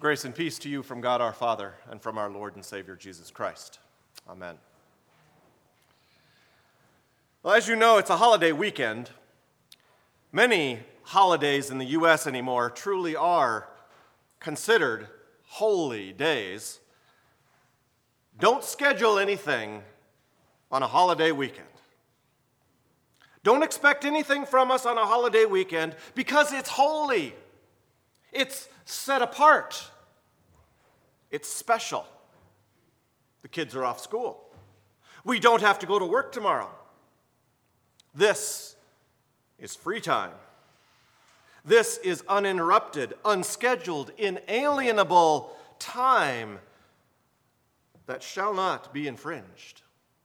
Grace and peace to you from God our Father and from our Lord and Savior Jesus Christ. Amen. Well, as you know, it's a holiday weekend. Many holidays in the U.S. anymore truly are considered holy days. Don't schedule anything on a holiday weekend. Don't expect anything from us on a holiday weekend because it's holy. It's set apart. It's special. The kids are off school. We don't have to go to work tomorrow. This is free time. This is uninterrupted, unscheduled, inalienable time that shall not be infringed.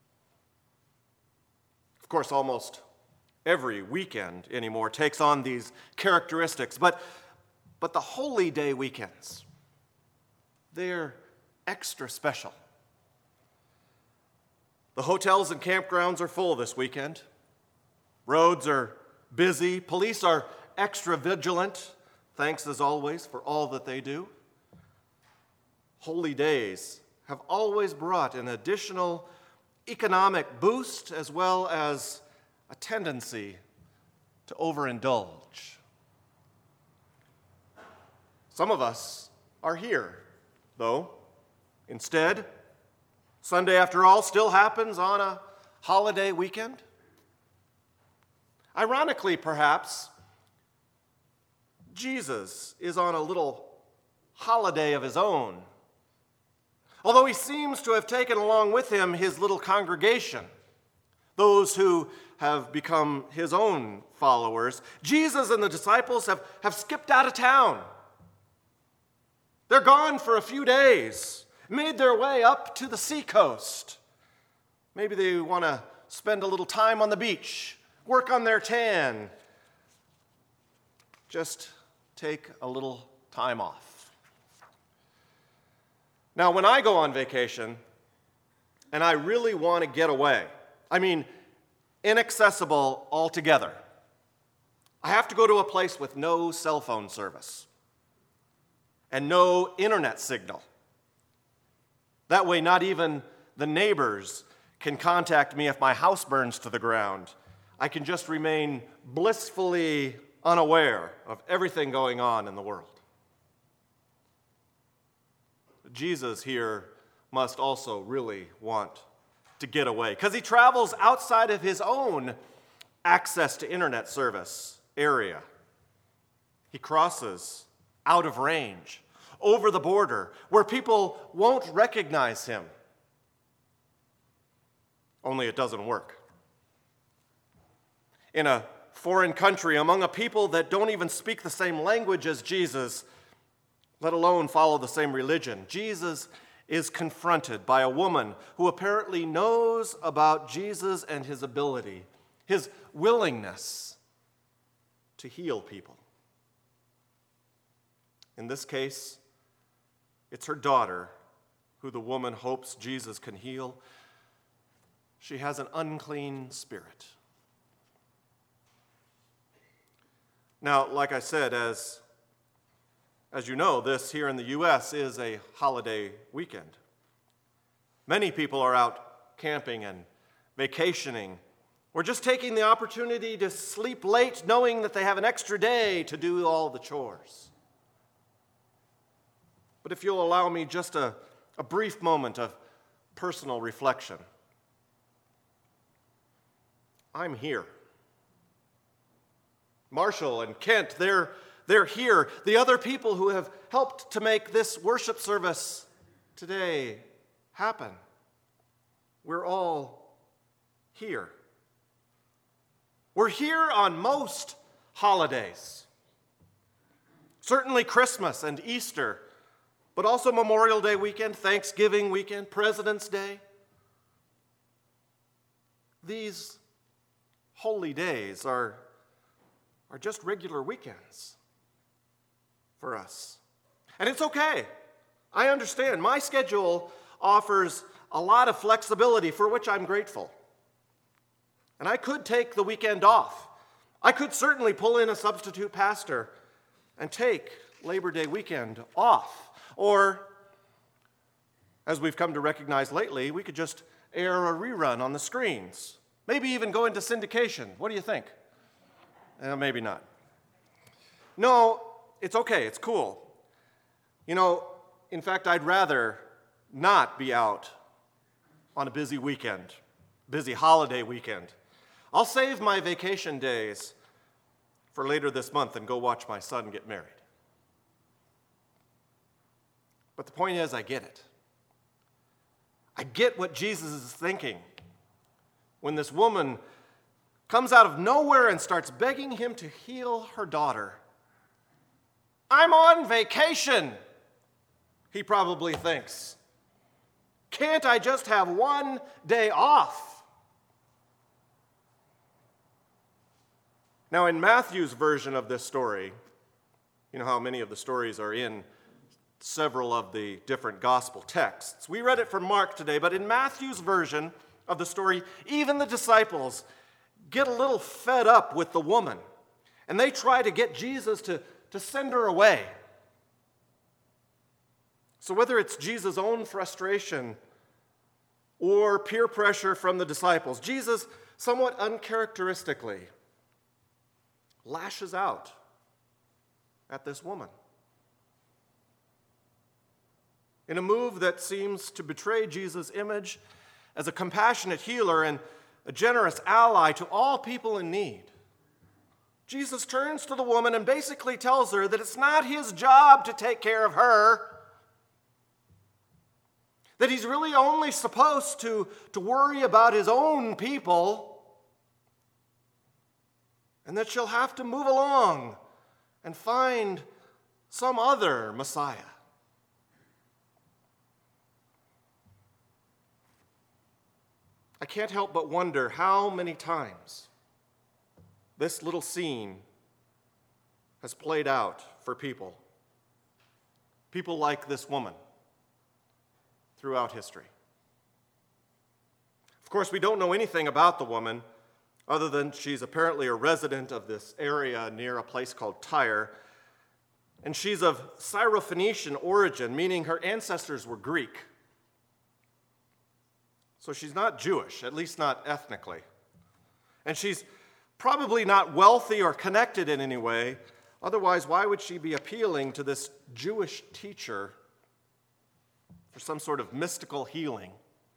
Of course, almost every weekend anymore takes on these characteristics, but the holy day weekends, they're extra special. The hotels and campgrounds are full this weekend. Roads are busy. Police are extra vigilant. Thanks, as always, for all that they do. Holy days have always brought an additional economic boost as well as a tendency to overindulge. Some of us are here, though. Instead, Sunday, after all, still happens on a holiday weekend. Ironically, perhaps, Jesus is on a little holiday of his own, although he seems to have taken along with him his little congregation, those who have become his own followers. Jesus and the disciples have skipped out of town. They're gone for a few days, made their way up to the seacoast. Maybe they want to spend a little time on the beach, work on their tan, just take a little time off. Now, when I go on vacation, and I really want to get away, inaccessible altogether, I have to go to a place with no cell phone service and no internet signal. That way, not even the neighbors can contact me if my house burns to the ground. I can just remain blissfully unaware of everything going on in the world. Jesus here must also really want to get away because he travels outside of his own access to internet service area. He crosses out of range, over the border, where people won't recognize him. Only it doesn't work. In a foreign country, among a people that don't even speak the same language as Jesus, let alone follow the same religion, Jesus is confronted by a woman who apparently knows about Jesus and his ability, his willingness to heal people. In this case, it's her daughter who the woman hopes Jesus can heal. She has an unclean spirit. Now, like I said, as you know, this here in the U.S. is a holiday weekend. Many people are out camping and vacationing, or just taking the opportunity to sleep late knowing that they have an extra day to do all the chores. But if you'll allow me just a brief moment of personal reflection, I'm here. Marshall and Kent, they're here. The other people who have helped to make this worship service today happen. We're all here. We're here on most holidays. Certainly Christmas and Easter, but also Memorial Day weekend, Thanksgiving weekend, President's Day. These holy days are just regular weekends for us. And it's okay. I understand. My schedule offers a lot of flexibility for which I'm grateful. And I could take the weekend off. I could certainly pull in a substitute pastor and take Labor Day weekend off. Or, as we've come to recognize lately, we could just air a rerun on the screens. Maybe even go into syndication. What do you think? Maybe not. No, it's okay. It's cool. In fact, I'd rather not be out on a busy weekend, busy holiday weekend. I'll save my vacation days for later this month and go watch my son get married. But the point is, I get it. I get what Jesus is thinking when this woman comes out of nowhere and starts begging him to heal her daughter. I'm on vacation, he probably thinks. Can't I just have one day off? Now, in Matthew's version of this story, you know how many of the stories are in several of the different gospel texts. We read it from Mark today, but in Matthew's version of the story, even the disciples get a little fed up with the woman, and they try to get Jesus to send her away. So whether it's Jesus' own frustration or peer pressure from the disciples, Jesus, somewhat uncharacteristically, lashes out at this woman. In a move that seems to betray Jesus' image as a compassionate healer and a generous ally to all people in need, Jesus turns to the woman and basically tells her that it's not his job to take care of her, that he's really only supposed to worry about his own people, and that she'll have to move along and find some other Messiah. I can't help but wonder how many times this little scene has played out for people like this woman throughout history. Of course, we don't know anything about the woman other than she's apparently a resident of this area near a place called Tyre, and she's of Syrophoenician origin, meaning her ancestors were Greek. So she's not Jewish, at least not ethnically. And she's probably not wealthy or connected in any way. Otherwise, why would she be appealing to this Jewish teacher for some sort of mystical healing?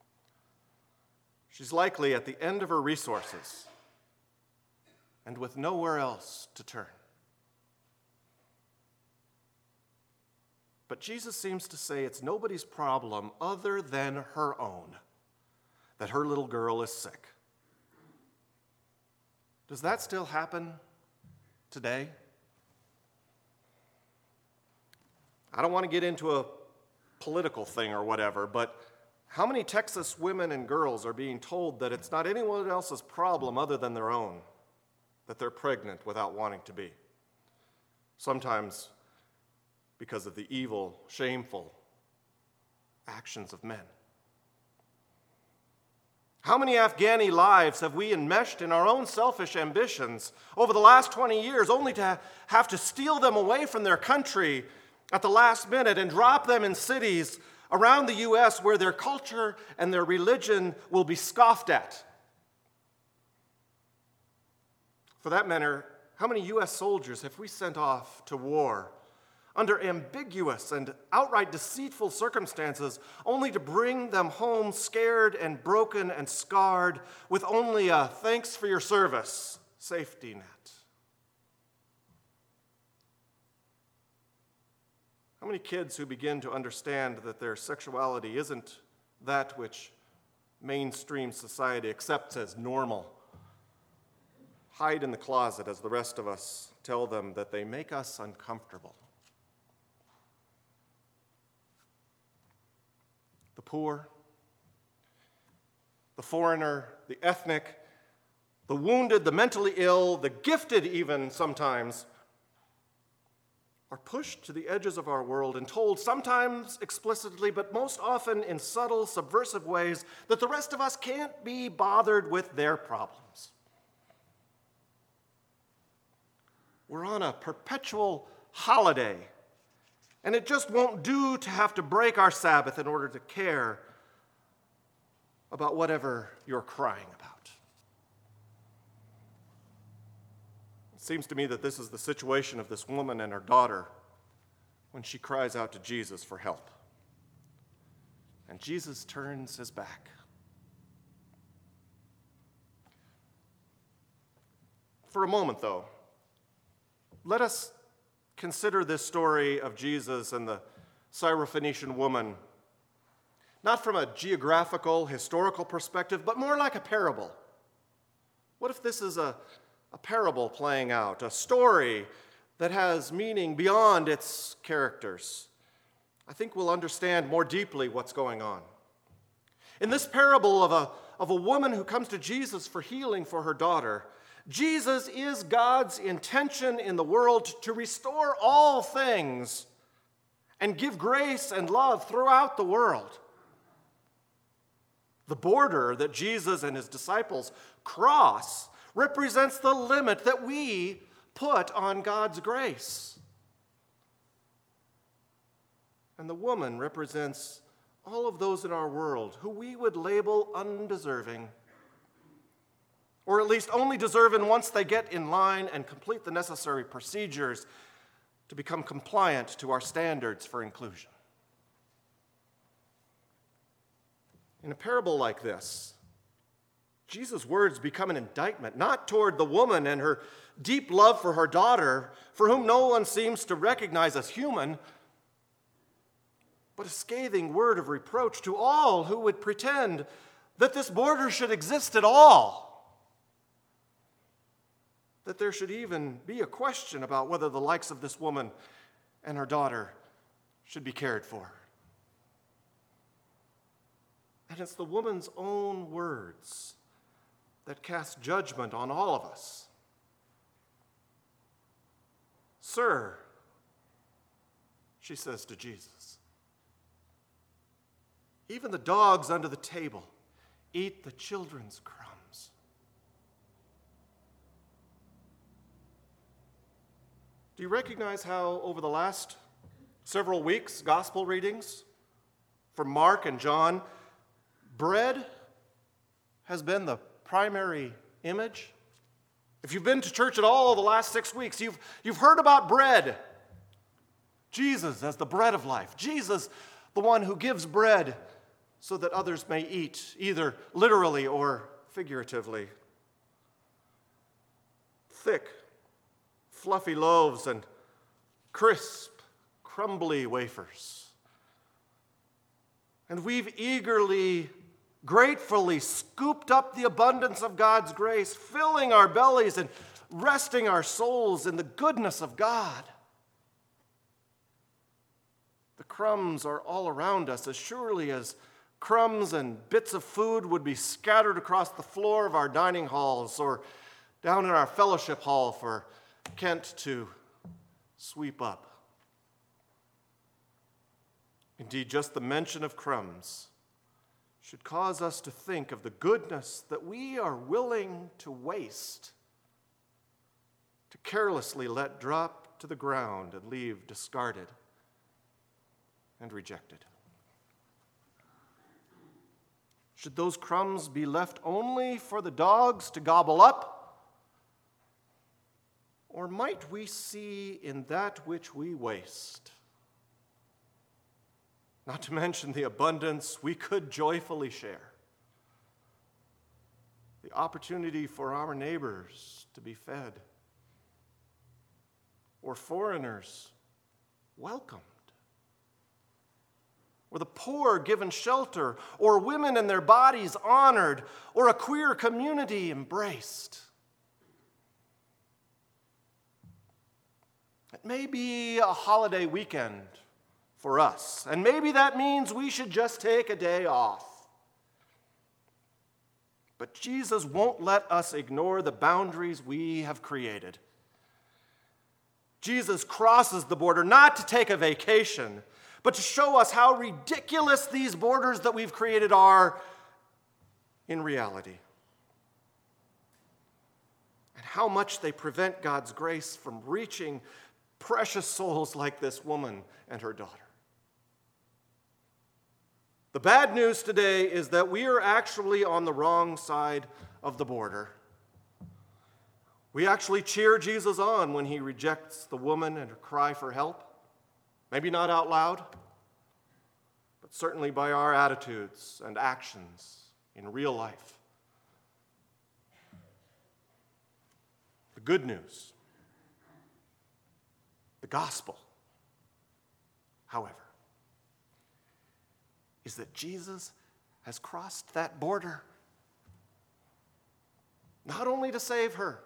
She's likely at the end of her resources and with nowhere else to turn. But Jesus seems to say it's nobody's problem other than her own that her little girl is sick. Does that still happen today? I don't want to get into a political thing or whatever, but how many Texas women and girls are being told that it's not anyone else's problem other than their own, that they're pregnant without wanting to be? Sometimes because of the evil, shameful actions of men. How many Afghani lives have we enmeshed in our own selfish ambitions over the last 20 years, only to have to steal them away from their country at the last minute and drop them in cities around the U.S. where their culture and their religion will be scoffed at? For that matter, how many U.S. soldiers have we sent off to war under ambiguous and outright deceitful circumstances, only to bring them home scared and broken and scarred with only a "thanks for your service" safety net? How many kids who begin to understand that their sexuality isn't that which mainstream society accepts as normal hide in the closet as the rest of us tell them that they make us uncomfortable? The poor, the foreigner, the ethnic, the wounded, the mentally ill, the gifted even sometimes, are pushed to the edges of our world and told, sometimes explicitly, but most often in subtle, subversive ways, that the rest of us can't be bothered with their problems. We're on a perpetual holiday And it just won't do to have to break our Sabbath in order to care about whatever you're crying about. It seems to me that this is the situation of this woman and her daughter when she cries out to Jesus for help. And Jesus turns his back. For a moment, though, let us consider this story of Jesus and the Syrophoenician woman not from a geographical, historical perspective, but more like a parable. What if this is a parable playing out, a story that has meaning beyond its characters? I think we'll understand more deeply what's going on. In this parable of a woman who comes to Jesus for healing for her daughter, Jesus is God's intention in the world to restore all things and give grace and love throughout the world. The border that Jesus and his disciples cross represents the limit that we put on God's grace. And the woman represents all of those in our world who we would label undeserving, or at least only deserving once they get in line and complete the necessary procedures to become compliant to our standards for inclusion. In a parable like this, Jesus' words become an indictment, not toward the woman and her deep love for her daughter, for whom no one seems to recognize as human, but a scathing word of reproach to all who would pretend that this border should exist at all, that there should even be a question about whether the likes of this woman and her daughter should be cared for. And it's the woman's own words that cast judgment on all of us. "Sir," she says to Jesus, "even the dogs under the table eat the children's crumbs." Do you recognize how over the last several weeks, gospel readings from Mark and John, bread has been the primary image? If you've been to church at all the last 6 weeks, you've heard about bread. Jesus as the bread of life. Jesus, the one who gives bread so that others may eat, either literally or figuratively. Thick, fluffy loaves and crisp, crumbly wafers. And we've gratefully scooped up the abundance of God's grace, filling our bellies and resting our souls in the goodness of God. The crumbs are all around us as surely as crumbs and bits of food would be scattered across the floor of our dining halls or down in our fellowship hall for Kent to sweep up. Indeed, just the mention of crumbs should cause us to think of the goodness that we are willing to waste, to carelessly let drop to the ground and leave discarded and rejected. Should those crumbs be left only for the dogs to gobble up? Or might we see in that which we waste, not to mention the abundance we could joyfully share, the opportunity for our neighbors to be fed, or foreigners welcomed, or the poor given shelter, or women and their bodies honored, or a queer community embraced? It may be a holiday weekend for us, and maybe that means we should just take a day off. But Jesus won't let us ignore the boundaries we have created. Jesus crosses the border not to take a vacation, but to show us how ridiculous these borders that we've created are in reality, and how much they prevent God's grace from reaching precious souls like this woman and her daughter. The bad news today is that we are actually on the wrong side of the border. We actually cheer Jesus on when he rejects the woman and her cry for help. Maybe not out loud, but certainly by our attitudes and actions in real life. The good news, the gospel, however, is that Jesus has crossed that border, not only to save her,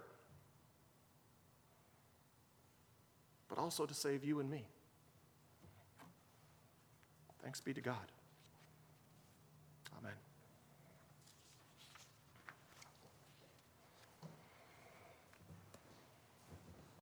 but also to save you and me. Thanks be to God. Amen.